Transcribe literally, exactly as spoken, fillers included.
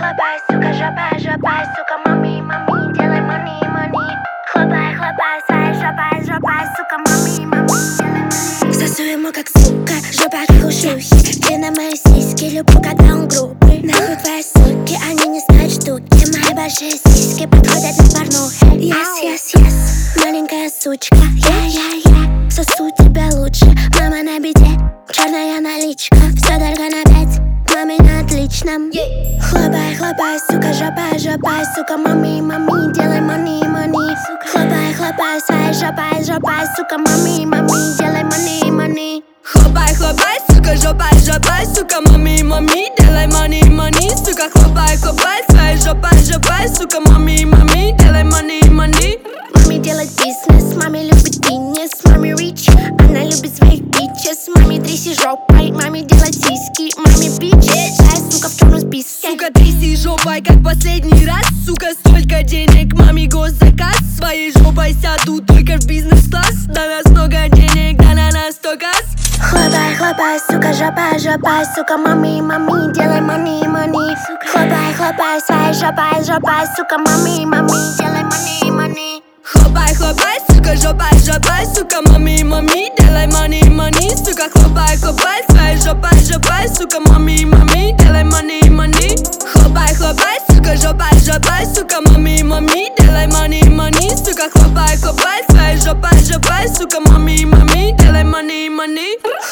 хлопай, сука, жопа, жопа, сука, мами, мами, делай money, money. Хлопай, хлопай, своей жопой, жопой, сука, мами, мами, делай money. Сосу ему как сука, жопа как у шлюхи. Длина мои сиськи, люблю, когда он грубый. Нахуй твои суки, они не знают штуки. Мои большие сиськи подходят на порнухе. Yes, yes, yes, маленькая сучка. Yeah, yeah, yeah, сосу тебя лучше. Мама на беде, черная наличка. Все только на пять, маме на отличном. Хлопай, хлопай, сука, жопа, жопа, сука, мами, мами, делай money, money. Хлопай, хлопай, своей жопой, жопой, сука, мами, мами, делай money, money. Хлопай, хлопай, сука, жопой, жопой, сука, мами, мами, делай money, money. Сука, хлопай, хлопай, своей жопой, жопой, сука, мами, мами, делай money, money. Маме делает бизнес, маме любит фитнес, маме rich, она любит своих бичес. Маме тряси жопой, маме делать сиськи, маме бичес. Ай, сука, в черном списке. Сука, тряси жопой, как последний раз. Сука, столько денег, маме госзаказ. Своей жопой сяду только в бизнес-класс. На нас много денег, да на нас сто газ. Хлопай, хлопай, сука, жопа, жопа, сука, мами, мами, делай money, money. Хлопай, хлопай, своей жопой, жопой, сука, мами, мами, делай money, money. Хлопай, хлопай, сука, жопой, жопой, сука, мами, мами, делай money, money. Сука, хлопай, хлопай, своей жопой, жопой, сука, мами, мами, делай money, money. Хлопай, хлопай, сука, жопой, жопой, сука, мами, мами, делай money, money. Сука, хлопай, хлопай, своей жопой, жопой, сука, мами, мами, делай money, money.